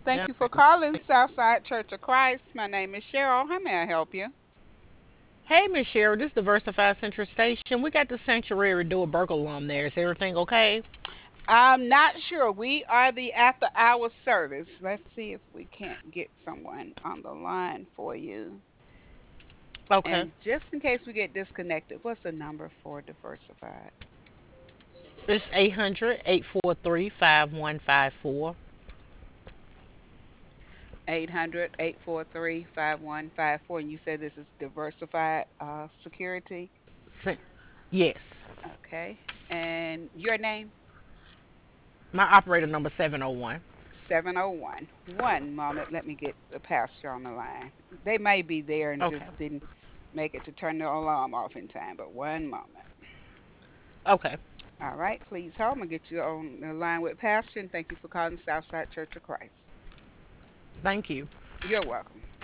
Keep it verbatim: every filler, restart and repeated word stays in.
Thank Yeah. you for calling Southside Church of Christ. My name is Cheryl. How may I help you? Hey, Miss Cheryl, this is Diversified Central Station. We got the Sanctuary Door Burglar there. Is everything okay? I'm not sure. We are the after hour service. Let's see if we can't get someone on the line for you. Okay. And just in case we get disconnected, what's the number for Diversified? It's eight hundred, eight four three, five one five four. Eight hundred eight four three five one five four. And you said this is Diversified uh, Security. Yes. Okay. And your name? My operator number seven oh one. seven oh one. One moment. Let me get the pastor on the line. They may be there and Okay. just didn't make it to turn the alarm off in time, but one moment. Okay. All right, please hold. I'm going to get you on the line with Pastor, and thank you for calling Southside Church of Christ. Thank you. You're welcome.